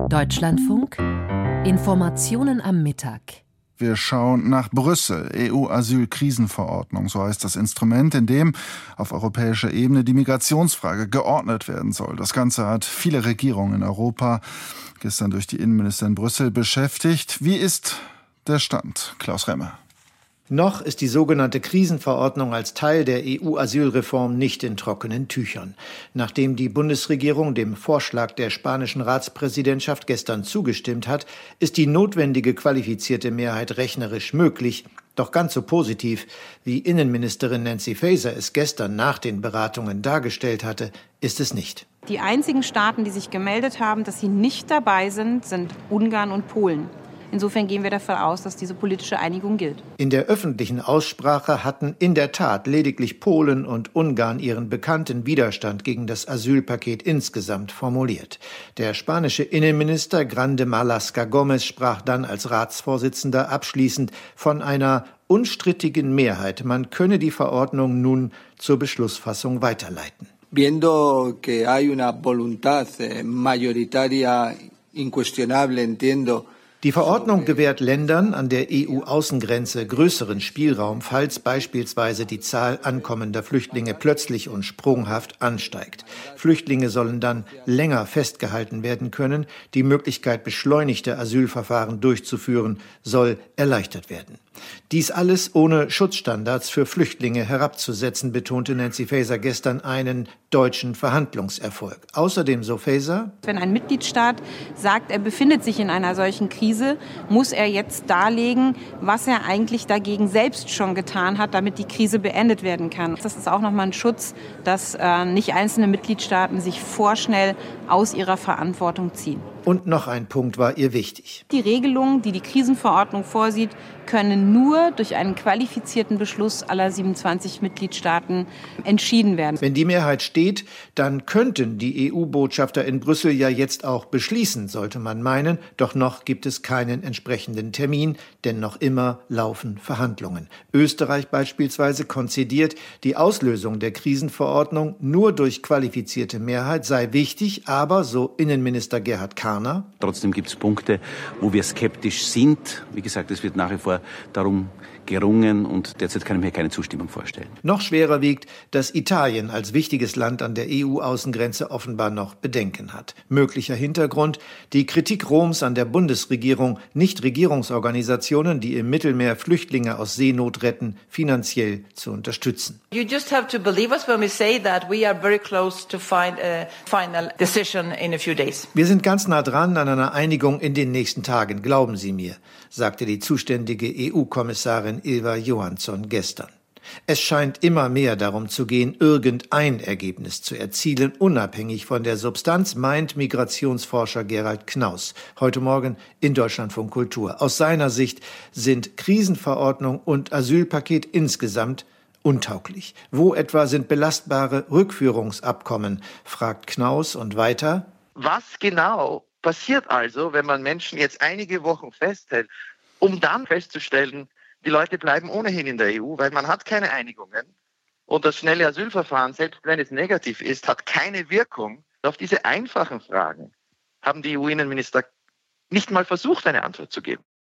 Deutschlandfunk Informationen am Mittag. Wir schauen nach Brüssel. EU-Asyl-Krisenverordnung, so heißt das Instrument, in dem auf europäischer Ebene die Migrationsfrage geordnet werden soll. Das Ganze hat viele Regierungen in Europa gestern durch die Innenminister in Brüssel beschäftigt. Wie ist der Stand? Klaus Remme. Noch ist die sogenannte Krisenverordnung als Teil der EU-Asylreform nicht in trockenen Tüchern. Nachdem die Bundesregierung dem Vorschlag der spanischen Ratspräsidentschaft gestern zugestimmt hat, ist die notwendige qualifizierte Mehrheit rechnerisch möglich. Doch ganz so positiv, wie Innenministerin Nancy Faeser es gestern nach den Beratungen dargestellt hatte, ist es nicht. Die einzigen Staaten, die sich gemeldet haben, dass sie nicht dabei sind, sind Ungarn und Polen. Insofern gehen wir davon aus, dass diese politische Einigung gilt. In der öffentlichen Aussprache hatten in der Tat lediglich Polen und Ungarn ihren bekannten Widerstand gegen das Asylpaket insgesamt formuliert. Der spanische Innenminister Grande Marlaska Gómez sprach dann als Ratsvorsitzender abschließend von einer unstrittigen Mehrheit. Man könne die Verordnung nun zur Beschlussfassung weiterleiten. Viendo que hay una voluntad mayoritaria incuestionable, entiendo. Die Verordnung gewährt Ländern an der EU-Außengrenze größeren Spielraum, falls beispielsweise die Zahl ankommender Flüchtlinge plötzlich und sprunghaft ansteigt. Flüchtlinge sollen dann länger festgehalten werden können. Die Möglichkeit, beschleunigte Asylverfahren durchzuführen, soll erleichtert werden. Dies alles ohne Schutzstandards für Flüchtlinge herabzusetzen, betonte Nancy Faeser gestern einen deutschen Verhandlungserfolg. Außerdem, so Faeser: Wenn ein Mitgliedstaat sagt, er befindet sich in einer solchen Krise, muss er jetzt darlegen, was er eigentlich dagegen selbst schon getan hat, damit die Krise beendet werden kann. Das ist auch nochmal ein Schutz, dass nicht einzelne Mitgliedstaaten sich vorschnell aus ihrer Verantwortung ziehen. Und noch ein Punkt war ihr wichtig. Die Regelungen, die die Krisenverordnung vorsieht, können nur durch einen qualifizierten Beschluss aller 27 Mitgliedstaaten entschieden werden. Wenn die Mehrheit steht, dann könnten die EU-Botschafter in Brüssel ja jetzt auch beschließen, sollte man meinen. Doch noch gibt es keinen entsprechenden Termin, denn noch immer laufen Verhandlungen. Österreich beispielsweise konzidiert, die Auslösung der Krisenverordnung nur durch qualifizierte Mehrheit sei wichtig, aber, so Innenminister Gerhard Karner: Trotzdem gibt es Punkte, wo wir skeptisch sind. Wie gesagt, es wird nach wie vor darum gerungen und derzeit kann ich mir keine Zustimmung vorstellen. Noch schwerer wiegt, dass Italien als wichtiges Land an der EU-Außengrenze offenbar noch Bedenken hat. Möglicher Hintergrund: die Kritik Roms an der Bundesregierung, Nichtregierungsorganisationen, die im Mittelmeer Flüchtlinge aus Seenot retten, finanziell zu unterstützen. You just have to believe us when we say that we are very close to find a final decision in a few days. Wir sind ganz nah dran an einer Einigung in den nächsten Tagen, glauben Sie mir, sagte die zuständige EU-Kommissarin Ylva Johansson gestern. Es scheint immer mehr darum zu gehen, irgendein Ergebnis zu erzielen, unabhängig von der Substanz, meint Migrationsforscher Gerald Knaus heute Morgen in Deutschlandfunk Kultur. Aus seiner Sicht sind Krisenverordnung und Asylpaket insgesamt untauglich. Wo etwa sind belastbare Rückführungsabkommen, fragt Knaus und weiter: Was genau passiert also, wenn man Menschen jetzt einige Wochen festhält, um dann festzustellen, die Leute bleiben ohnehin in der EU, weil man hat keine Einigungen und das schnelle Asylverfahren, selbst wenn es negativ ist, hat keine Wirkung. Auf diese einfachen Fragen haben die EU-Innenminister nicht mal versucht, eine Antwort zu geben.